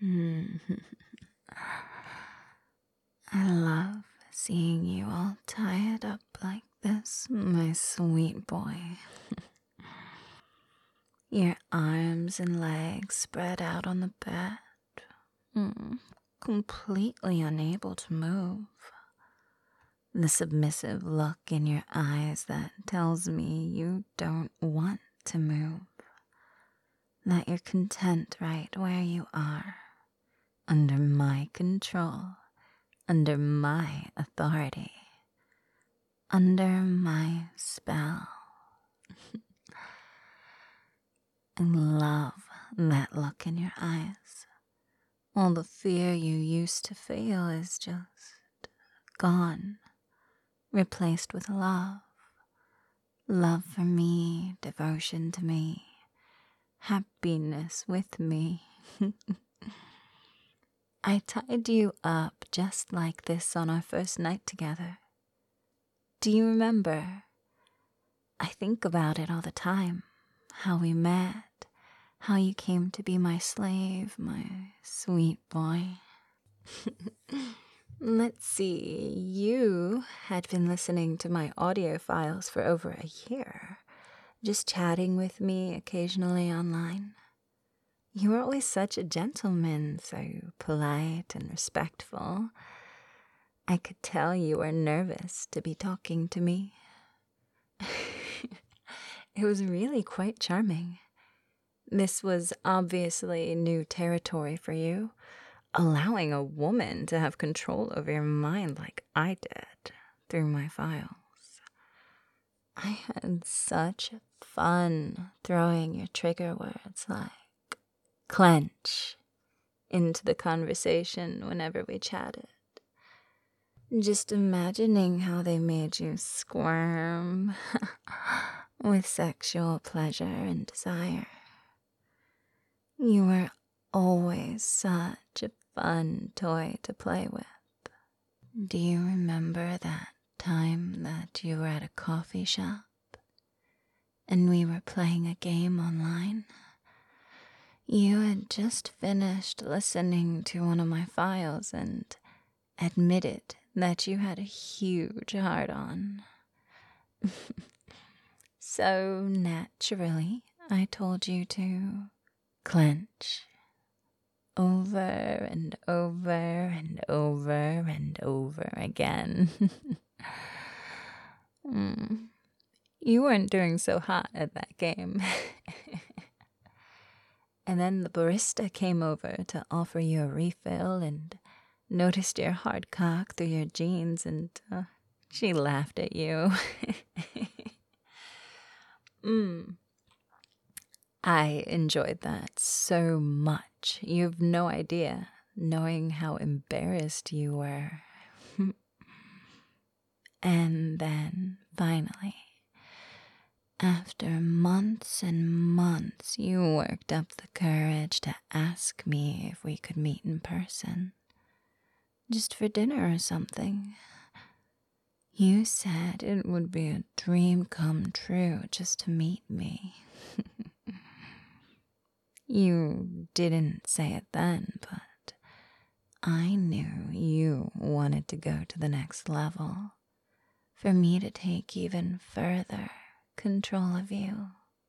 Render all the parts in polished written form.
I love seeing you all tied up like this, my sweet boy. Your arms and legs spread out on the bed, completely unable to move. The submissive look in your eyes that tells me you don't want to move, that you're content right where you are, under my control, under my authority, under my spell. I love that look in your eyes. All the fear you used to feel is just gone, replaced with love. Love for me, devotion to me, happiness with me. I tied you up just like this on our first night together. Do you remember? I think about it all the time. How we met, how you came to be my slave, my sweet boy. Let's see, you had been listening to my audio files for over a year, just chatting with me occasionally online. You were always such a gentleman, so polite and respectful. I could tell you were nervous to be talking to me. It was really quite charming. This was obviously new territory for you, allowing a woman to have control over your mind like I did through my files. I had such fun throwing your trigger words like clench into the conversation whenever we chatted. Just imagining how they made you squirm with sexual pleasure and desire. You were always such a fun toy to play with. Do you remember that time that you were at a coffee shop and we were playing a game online? You had just finished listening to one of my files and admitted that you had a huge heart-on. So naturally, I told you to clench over and over and over and over again. You weren't doing so hot at that game. And then the barista came over to offer you a refill and noticed your hard cock through your jeans, and she laughed at you. I enjoyed that so much. You've no idea, knowing how embarrassed you were. And then, finally, after months and months, you worked up the courage to ask me if we could meet in person. Just for dinner or something. You said it would be a dream come true just to meet me. You didn't say it then, but I knew you wanted to go to the next level, for me to take even further control of you.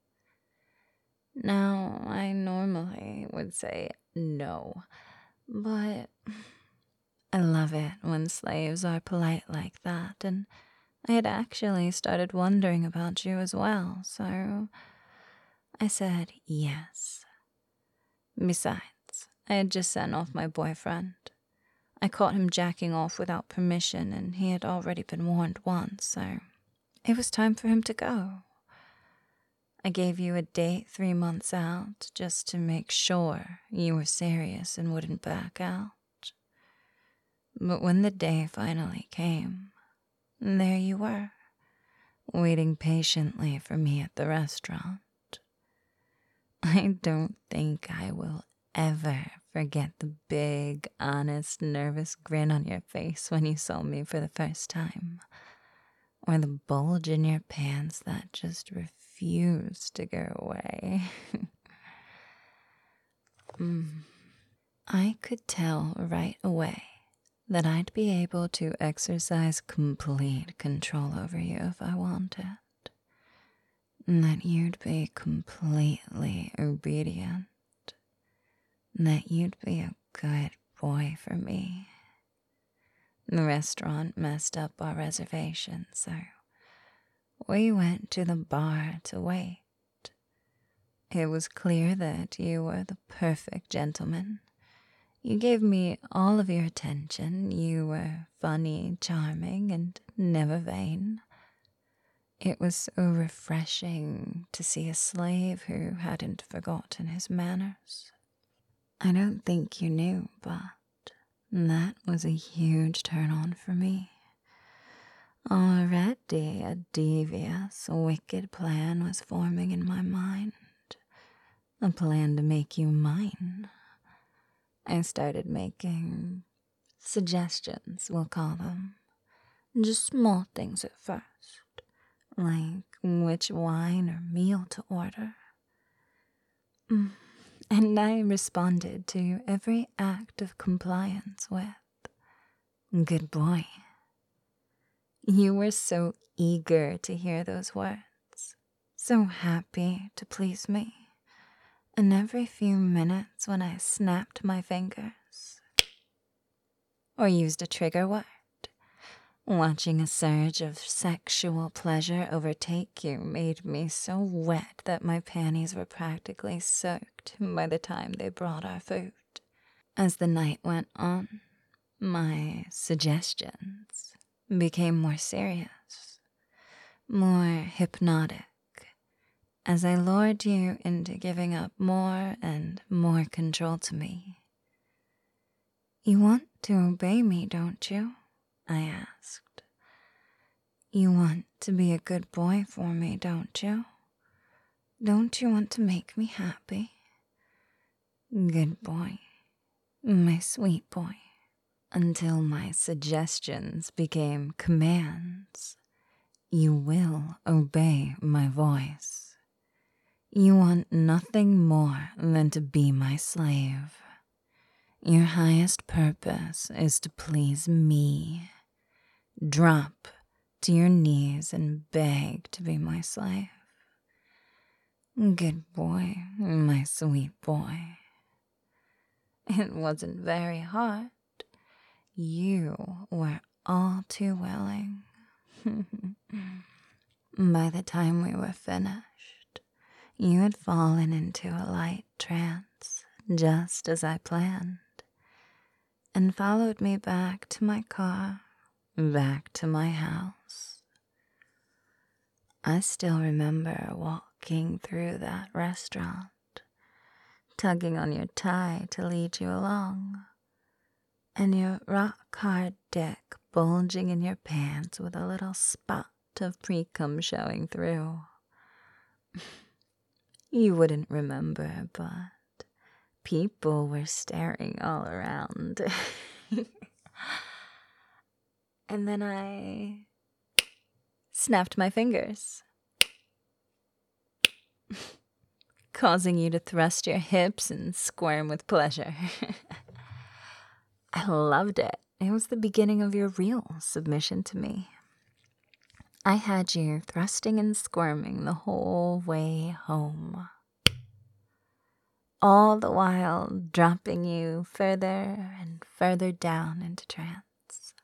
Now, I normally would say no, but I love it when slaves are polite like that, and I had actually started wondering about you as well, so I said yes. Besides, I had just sent off my boyfriend. I caught him jacking off without permission, and he had already been warned once, so it was time for him to go. I gave you a date 3 months out just to make sure you were serious and wouldn't back out. But when the day finally came, there you were, waiting patiently for me at the restaurant. I don't think I will ever forget the big, honest, nervous grin on your face when you saw me for the first time, or the bulge in your pants that just refused to go away. I could tell right away that I'd be able to exercise complete control over you if I wanted. That you'd be completely obedient. That you'd be a good boy for me. The restaurant messed up our reservation, so we went to the bar to wait. It was clear that you were the perfect gentleman. You gave me all of your attention. You were funny, charming, and never vain. It was so refreshing to see a slave who hadn't forgotten his manners. I don't think you knew, but that was a huge turn-on for me. Already a devious, wicked plan was forming in my mind. A plan to make you mine. I started making suggestions, we'll call them. Just small things at first, like which wine or meal to order. And I responded to every act of compliance with, "Good boy." You were so eager to hear those words, so happy to please me. And every few minutes when I snapped my fingers or used a trigger word, watching a surge of sexual pleasure overtake you made me so wet that my panties were practically soaked by the time they brought our food. As the night went on, my suggestions became more serious, more hypnotic, as I lured you into giving up more and more control to me. "You want to obey me, don't you?" I asked. "You want to be a good boy for me, don't you? Don't you want to make me happy? Good boy, my sweet boy." Until my suggestions became commands. "You will obey my voice. You want nothing more than to be my slave. Your highest purpose is to please me. Drop to your knees and beg to be my slave. Good boy, my sweet boy." It wasn't very hard. You were all too willing. By the time we were finished, you had fallen into a light trance, just as I planned, and followed me back to my car, back to my house. I still remember walking through that restaurant, tugging on your tie to lead you along, and your rock-hard dick bulging in your pants with a little spot of pre-cum showing through. You wouldn't remember, but people were staring all around. And then I snapped my fingers, causing you to thrust your hips and squirm with pleasure. I loved it. It was the beginning of your real submission to me. I had you thrusting and squirming the whole way home, all the while dropping you further and further down into trance.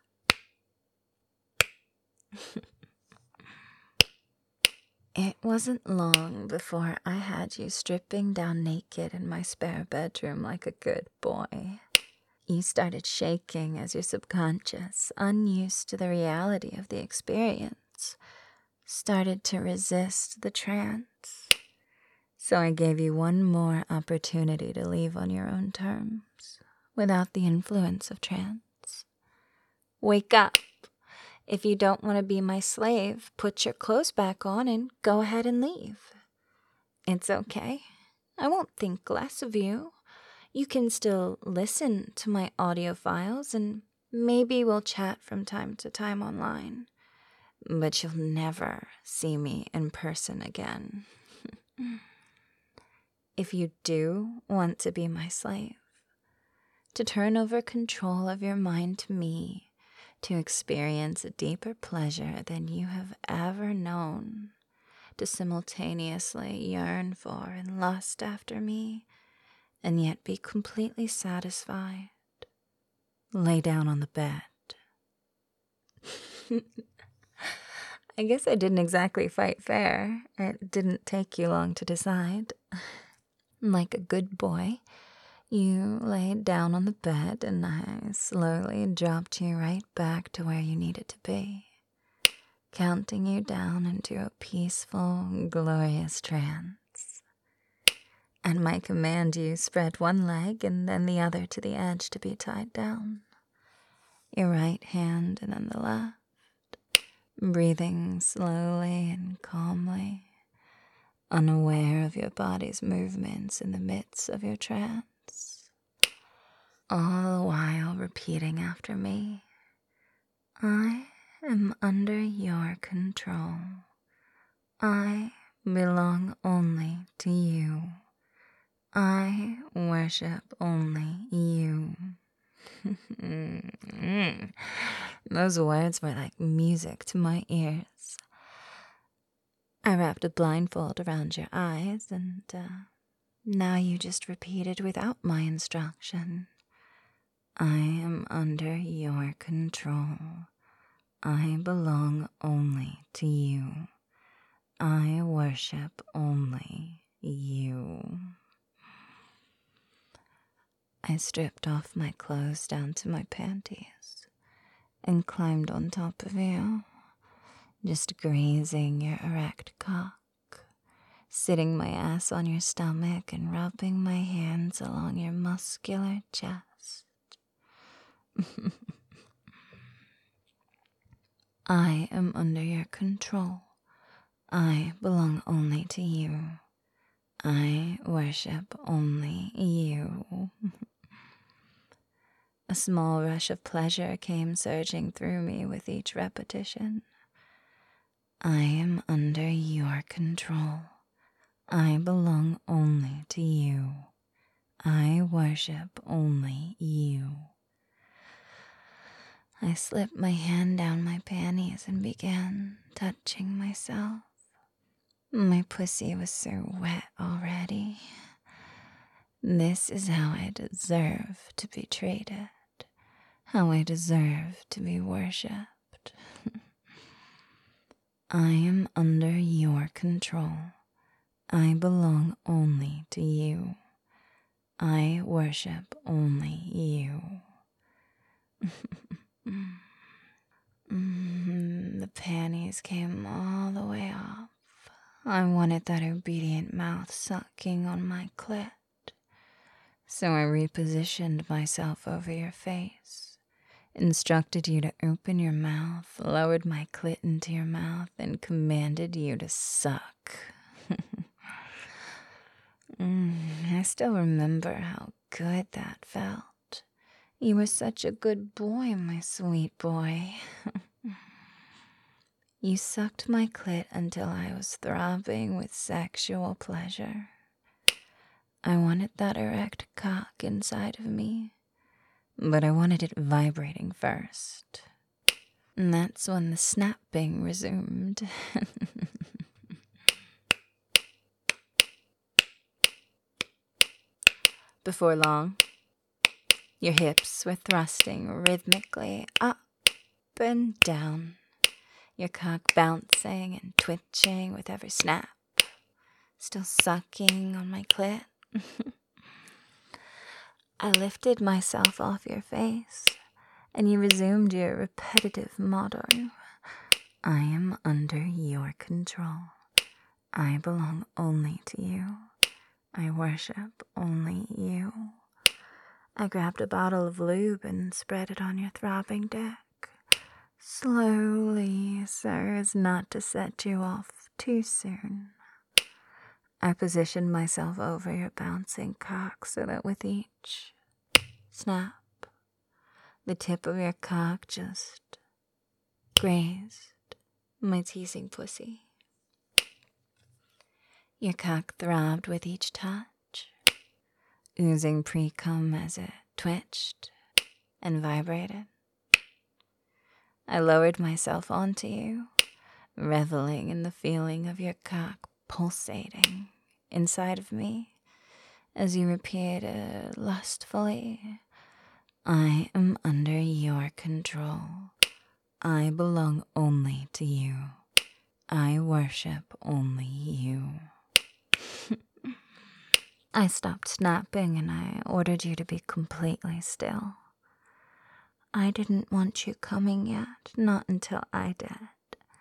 It wasn't long before I had you stripping down naked in my spare bedroom like a good boy. You started shaking as your subconscious, unused to the reality of the experience, started to resist the trance. So I gave you one more opportunity to leave on your own terms, without the influence of trance. "Wake up. If you don't want to be my slave, put your clothes back on and go ahead and leave. It's okay. I won't think less of you. You can still listen to my audio files and maybe we'll chat from time to time online. But you'll never see me in person again. If you do want to be my slave, to turn over control of your mind to me, to experience a deeper pleasure than you have ever known, to simultaneously yearn for and lust after me, and yet be completely satisfied. Lay down on the bed. I guess I didn't exactly fight fair. It didn't take you long to decide. Like a good boy, you laid down on the bed and I slowly dropped you right back to where you needed to be, counting you down into a peaceful, glorious trance. At my command, you spread one leg and then the other to the edge to be tied down. Your right hand and then the left, breathing slowly and calmly, unaware of your body's movements in the midst of your trance, all the while repeating after me, I am under your control. I belong only to you. I worship only you. Those words were like music to my ears. I wrapped a blindfold around your eyes, and now you just repeated without my instruction. I am under your control. I belong only to you. I worship only you. I stripped off my clothes down to my panties and climbed on top of you, just grazing your erect cock, sitting my ass on your stomach and rubbing my hands along your muscular chest. I am under your control. I belong only to you. I worship only you. A small rush of pleasure came surging through me with each repetition. I am under your control. I belong only to you. I worship only you. I slipped my hand down my panties and began touching myself. My pussy was so wet already. This is how I deserve to be treated, how I deserve to be worshipped. I am under your control. I belong only to you. I worship only you. The panties came all the way off. I wanted that obedient mouth sucking on my clit. So I repositioned myself over your face, instructed you to open your mouth, lowered my clit into your mouth, and commanded you to suck. I still remember how good that felt. You were such a good boy, my sweet boy. You sucked my clit until I was throbbing with sexual pleasure. I wanted that erect cock inside of me, but I wanted it vibrating first. And that's when the snapping resumed. Before long, your hips were thrusting rhythmically up and down, your cock bouncing and twitching with every snap, still sucking on my clit. I lifted myself off your face, and you resumed your repetitive motto. I am under your control. I belong only to you. I worship only you. I grabbed a bottle of lube and spread it on your throbbing dick, slowly, so as not to set you off too soon. I positioned myself over your bouncing cock so that with each snap, the tip of your cock just grazed my teasing pussy. Your cock throbbed with each touch, oozing pre-cum as it twitched and vibrated. I lowered myself onto you, reveling in the feeling of your cock pulsating inside of me as you repeated lustfully, "I am under your control. I belong only to you. I worship only you." I stopped snapping and I ordered you to be completely still. I didn't want you coming yet, not until I did.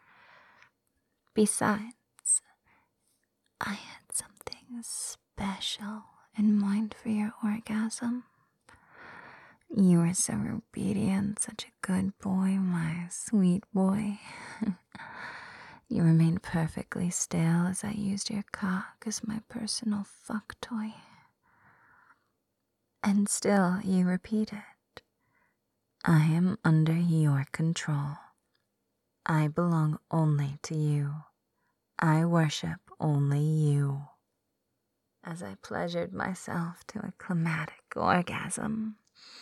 Besides, I had something special in mind for your orgasm. You were so obedient, such a good boy, my sweet boy. You remained perfectly still as I used your cock as my personal fuck toy. And still you repeated, "I am under your control. I belong only to you. I worship only you," as I pleasured myself to a climatic orgasm.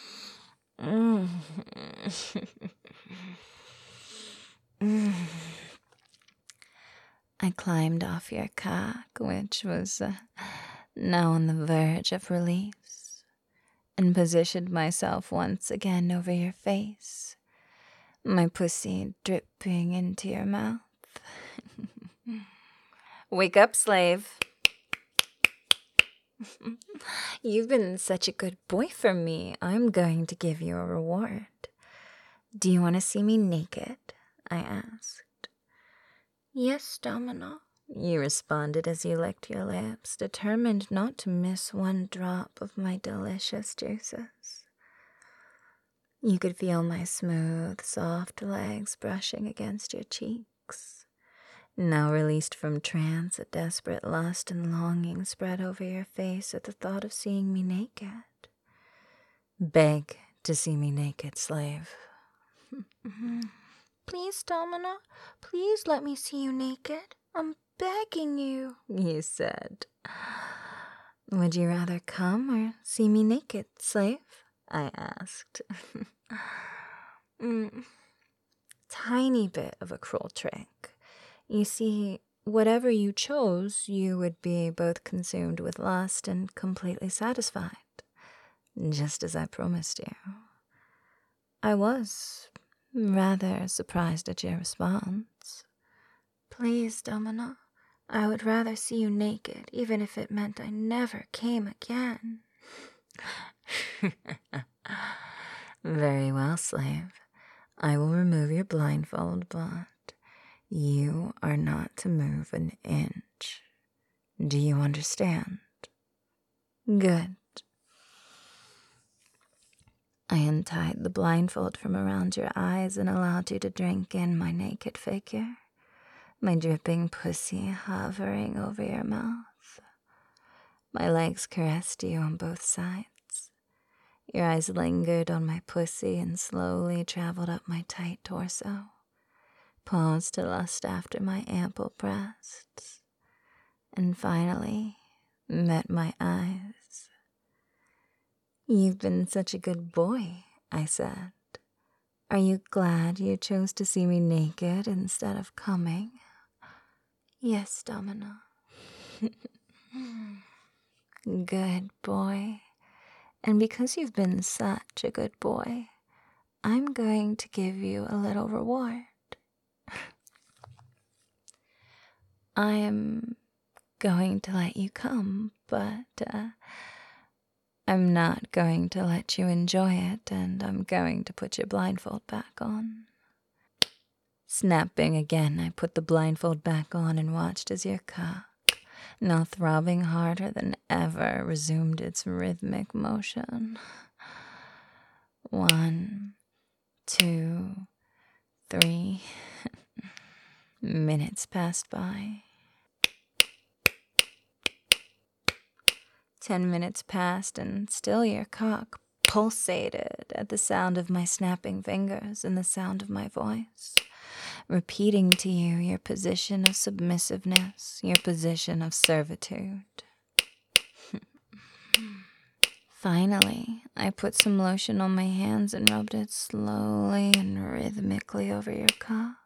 I climbed off your cock, which was now on the verge of release, and positioned myself once again over your face, my pussy dripping into your mouth. "Wake up, slave. You've been such a good boy for me. I'm going to give you a reward. Do you want to see me naked?" I asked. "Yes, Domino," you responded as you licked your lips, determined not to miss one drop of my delicious juices. You could feel my smooth, soft legs brushing against your cheeks. Now released from trance, a desperate lust and longing spread over your face at the thought of seeing me naked. "Beg to see me naked, slave." "Please, Domino, please let me see you naked. I'm begging you," you said. "Would you rather come or see me naked, slave?" I asked. Tiny bit of a cruel trick. You see, whatever you chose, you would be both consumed with lust and completely satisfied, just as I promised you. I was rather surprised at your response. "Please, Domino, I would rather see you naked, even if it meant I never came again." "Very well, slave. I will remove your blindfold, but you are not to move an inch. Do you understand?" "Good." I untied the blindfold from around your eyes and allowed you to drink in my naked figure, my dripping pussy hovering over your mouth. My legs caressed you on both sides. Your eyes lingered on my pussy and slowly traveled up my tight torso, paused to lust after my ample breasts, and finally met my eyes. "You've been such a good boy," I said. "Are you glad you chose to see me naked instead of coming?" "Yes, Domino." "Good boy. And because you've been such a good boy, I'm going to give you a little reward. I am going to let you come, but I'm not going to let you enjoy it, and I'm going to put your blindfold back on." Snapping again, I put the blindfold back on and watched as your cock, now throbbing harder than ever, resumed its rhythmic motion. 1, 2, 3. Minutes passed by. 10 minutes passed, and still your cock pulsated at the sound of my snapping fingers and the sound of my voice, repeating to you your position of submissiveness, your position of servitude. Finally, I put some lotion on my hands and rubbed it slowly and rhythmically over your cock,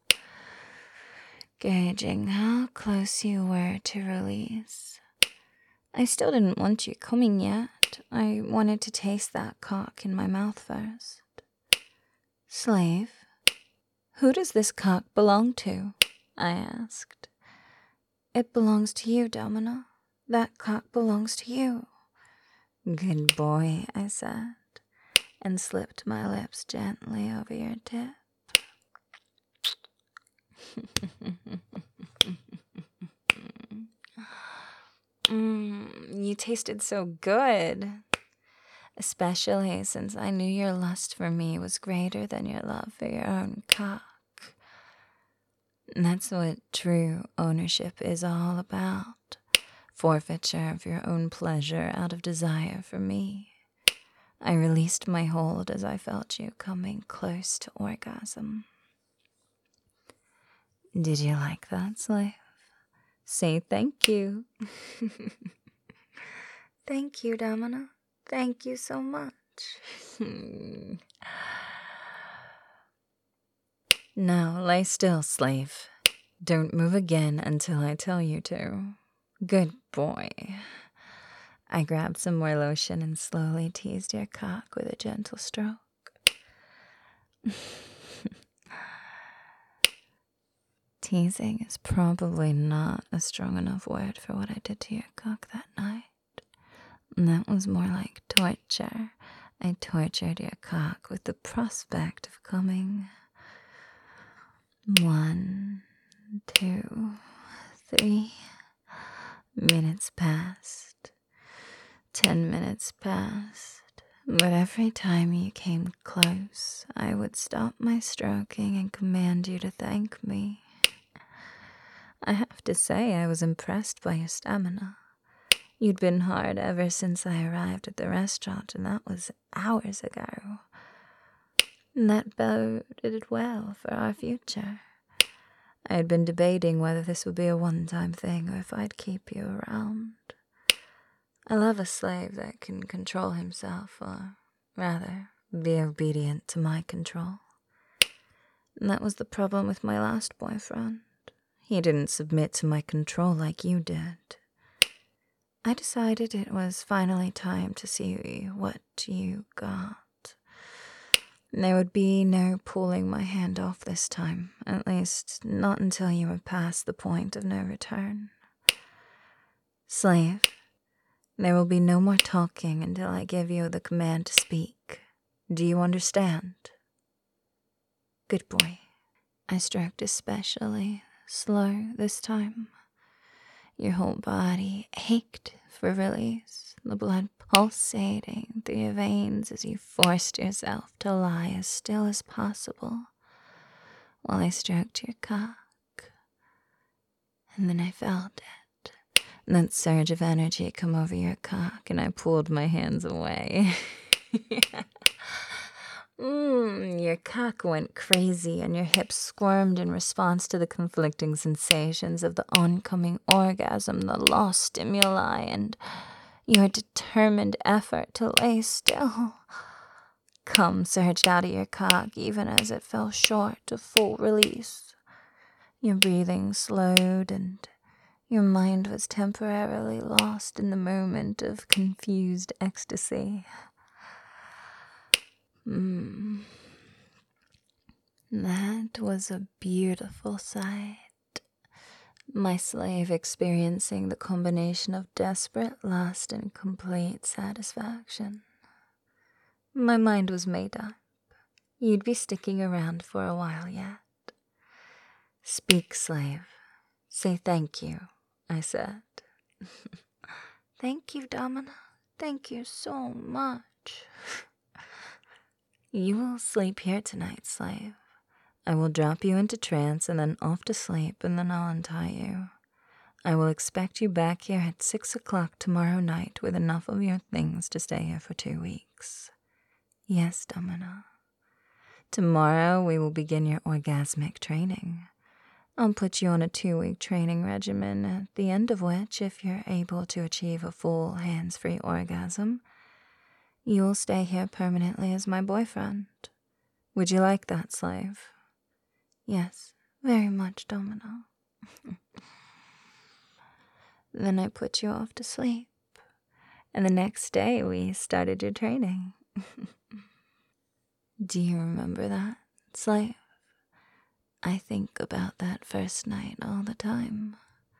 gauging how close you were to release. I still didn't want you coming yet. I wanted to taste that cock in my mouth first. Slave, who does this cock belong to? I asked. It belongs to you, Domino. That cock belongs to you. Good boy, I said, and slipped my lips gently over your tip. You tasted so good. Especially since I knew your lust for me was greater than your love for your own cock. And that's what true ownership is all about. Forfeiture of your own pleasure out of desire for me. I released my hold as I felt you coming close to orgasm. Did you like that, slave? Say thank you. Thank you, Domino. Thank you so much. Now lay still, slave. Don't move again until I tell you to. Good boy. I grabbed some more lotion and slowly teased your cock with a gentle stroke. Teasing is probably not a strong enough word for what I did to your cock that night. That was more like torture. I tortured your cock with the prospect of coming. 1, 2, 3 minutes passed. 10 minutes passed. But every time you came close, I would stop my stroking and command you to thank me. I have to say I was impressed by your stamina. You'd been hard ever since I arrived at the restaurant, and that was hours ago. And that boded well for our future. I had been debating whether this would be a one-time thing or if I'd keep you around. I love a slave that can control himself, or rather, be obedient to my control. And that was the problem with my last boyfriend. He didn't submit to my control like you did. I decided it was finally time to see what you got. There would be no pulling my hand off this time, at least not until you were past the point of no return. Slave, there will be no more talking until I give you the command to speak. Do you understand? Good boy. I stroked especially slow this time. Your whole body ached for release, the blood pulsating through your veins as you forced yourself to lie as still as possible while I stroked your cock. And then I felt it, that surge of energy come over your cock, and I pulled my hands away. Your cock went crazy and your hips squirmed in response to the conflicting sensations of the oncoming orgasm, the lost stimuli, and your determined effort to lay still. Cum surged out of your cock even as it fell short of full release. Your breathing slowed and your mind was temporarily lost in the moment of confused ecstasy. That was a beautiful sight. My slave experiencing the combination of desperate lust and complete satisfaction. My mind was made up. You'd be sticking around for a while yet. Speak, slave. Say thank you, I said. Thank you, Domina. Thank you so much. You will sleep here tonight, slave. I will drop you into trance and then off to sleep, and then I'll untie you. I will expect you back here at 6 o'clock tomorrow night with enough of your things to stay here for 2 weeks. Yes, Domino. Tomorrow we will begin your orgasmic training. I'll put you on a 2-week training regimen, at the end of which, if you're able to achieve a full hands-free orgasm, You'll stay here permanently as my boyfriend. Would you like that, slave? Yes, very much, Domino. Then I put you off to sleep, and the next day we started your training. Do you remember that, slave? I think about that first night all the time.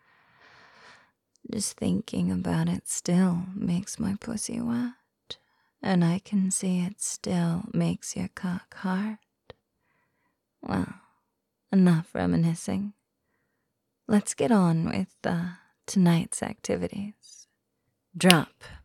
Just thinking about it still makes my pussy wet, and I can see it still makes your cock hard. Well, enough reminiscing. Let's get on with tonight's activities. Drop